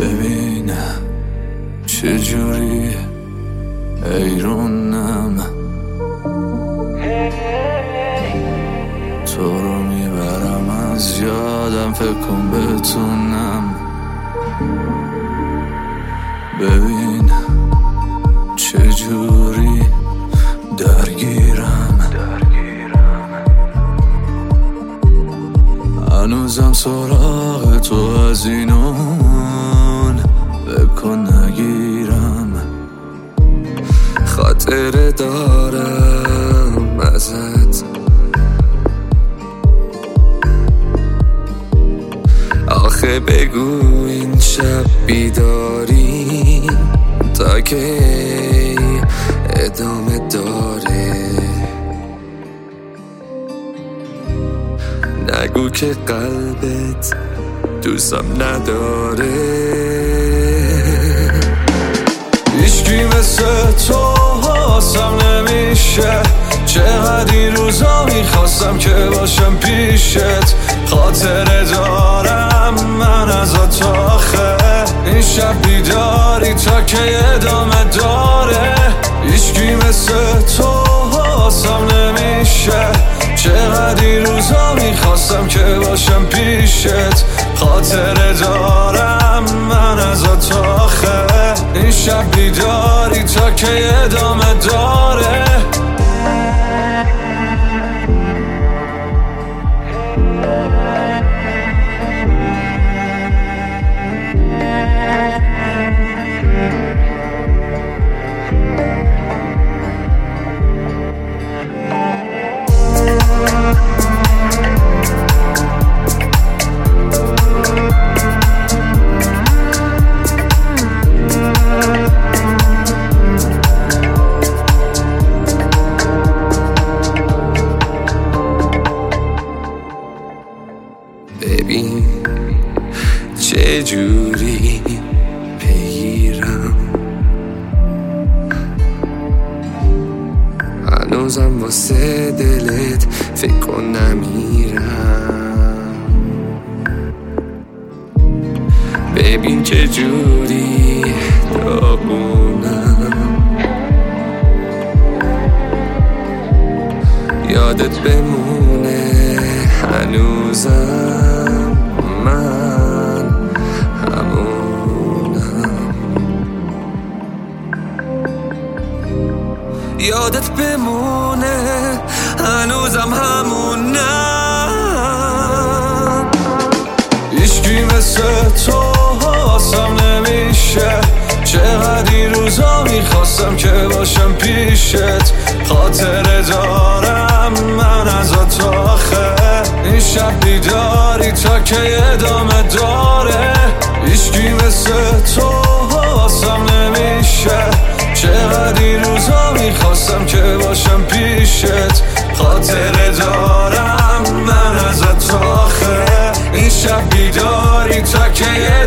ببینم چجوری ایرونم تو رو میبرم از یادم فکر کن بتونم ببینم چجوری درگیرم هنوزم سراغ تو از اینون بکن نگیرم خاطره دارم ازت آخه بگو این شب بیداری تا که ادامه داره نگو که قلبت دوستم نداره هیچکی مثل تو حاسم نمیشه چقدر این روزا میخواستم که باشم پیشت خاطره دارم من ازت آخه این شب بیداری تا که ادامه داره هیچکی مثل تو حاسم نمیشه چقدر این روزا میخواستم که باشم پیشت خاطره دارم من ازت آخه این شب بیداری تا که ادامه داره ببین چجوری بگیرم هنوزم واسه دلت فکر کن نمیرم ببین چجوری داغونم یادت بمونه هنوزم من همونم یادت بمونه هنوزم همونم هیچکی مثل تو حاسم نمیشه چقدر این روزا میخواستم که باشم پیشت خاطره دارم من ازت آخه این شب بیداری تا که ادامه داره هیچکی مثل تو حاسم نمیشه چقدر این روزا میخواستم که باشم پیشت خاطره دارم من ازت آخه این شب بیداری تا که